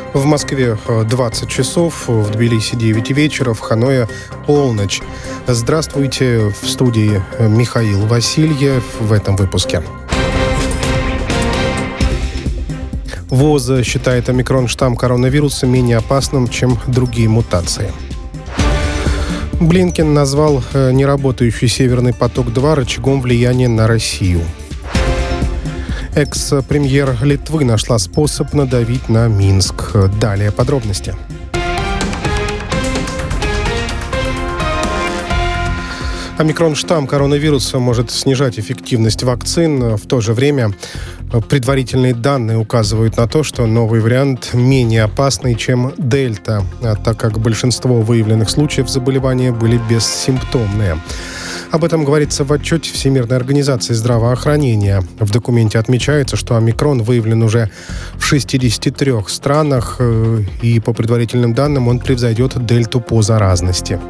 В Москве 20 часов, в Тбилиси 9 вечера, в Ханое полночь. Здравствуйте, в студии Михаил Васильев в этом выпуске. ВОЗ считает омикрон-штамм коронавируса менее опасным, чем другие мутации. Блинкен назвал неработающий «Северный поток-2» рычагом влияния на Россию. Экс-премьер Литвы нашла способ надавить на Минск. Далее подробности. Омикрон-штамм коронавируса может снижать эффективность вакцин. В то же время предварительные данные указывают на то, что новый вариант менее опасный, чем дельта, так как большинство выявленных случаев заболевания были бессимптомные. Об этом говорится в отчете Всемирной организации здравоохранения. В документе отмечается, что омикрон выявлен уже в 63 странах, и по предварительным данным он превзойдет дельту по заразности.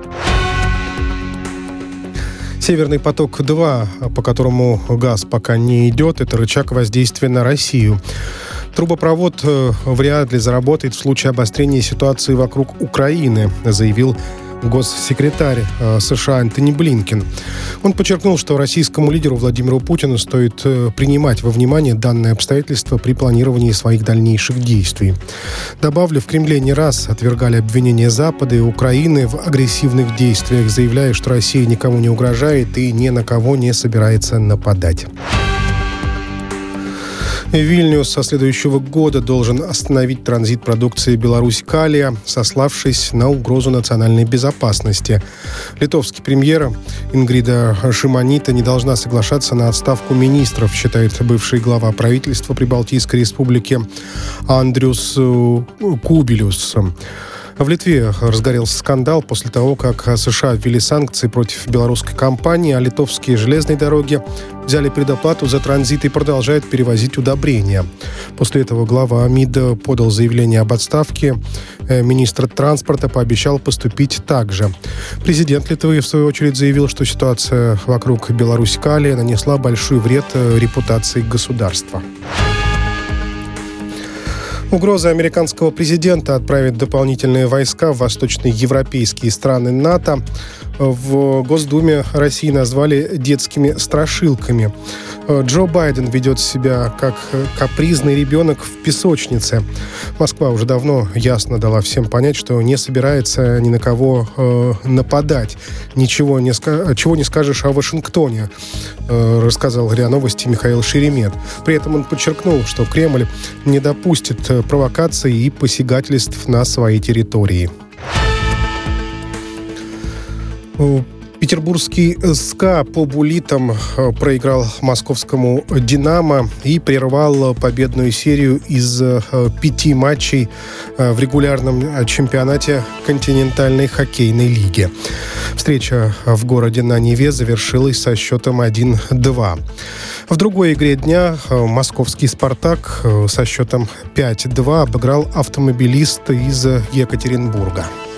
«Северный поток-2», по которому газ пока не идет, это рычаг воздействия на Россию. Трубопровод вряд ли заработает в случае обострения ситуации вокруг Украины, заявил госсекретарь США Антони Блинкен. Он подчеркнул, что российскому лидеру Владимиру Путину стоит принимать во внимание данное обстоятельство при планировании своих дальнейших действий. Добавлю, в Кремле не раз отвергали обвинения Запада и Украины в агрессивных действиях, заявляя, что Россия никому не угрожает и ни на кого не собирается нападать. Вильнюс со следующего года должен остановить транзит продукции Беларусь-Калия, сославшись на угрозу национальной безопасности. Литовский премьер Ингрида Шимонита не должна соглашаться на отставку министров, считает бывший глава правительства Прибалтийской республики Андрюс Кубилюс. В Литве разгорелся скандал после того, как США ввели санкции против белорусской компании, а литовские железные дороги взяли предоплату за транзит и продолжают перевозить удобрения. После этого глава МИД подал заявление об отставке. Министр транспорта пообещал поступить так же. Президент Литвы, в свою очередь, заявил, что ситуация вокруг Беларусь-Калия нанесла большой вред репутации государства. Угроза американского президента отправить дополнительные войска в восточноевропейские страны НАТО в Госдуме России назвали детскими страшилками. Джо Байден ведет себя как капризный ребенок в песочнице. Москва уже давно ясно дала всем понять, что не собирается ни на кого нападать. Чего не скажешь о Вашингтоне, рассказал РИА Новости Михаил Шеремет. При этом он подчеркнул, что Кремль не допустит провокаций и посягательств на своей территории. Петербургский СКА по буллитам проиграл московскому «Динамо» и прервал победную серию из 5 матчей в регулярном чемпионате континентальной хоккейной лиги. Встреча в городе на Неве завершилась со счетом 1-2. В другой игре дня московский «Спартак» со счетом 5-2 обыграл «Автомобилист» из Екатеринбурга.